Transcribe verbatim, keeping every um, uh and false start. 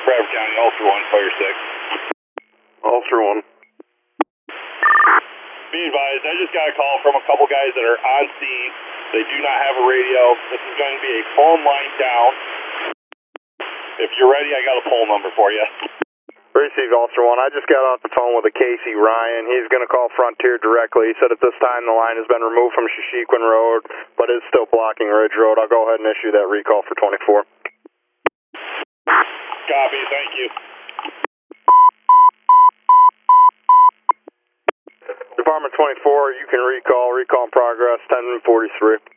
Bradford County, Ulster one, Fire six. Ulster one. Be advised, I just got a call from a couple guys that are on scene. They do not have a radio. This is going to be a phone line down. If you're ready, I got a poll number for you. Received, Ulster one. I just got off the phone with a Casey Ryan. He's going to call Frontier directly. He said at this time the line has been removed from Shashequin Road, but is still blocking Ridge Road. I'll go ahead and issue that recall for twenty-four. Copy, thank you. Department twenty-four, you can recall. Recall in progress, ten forty-three.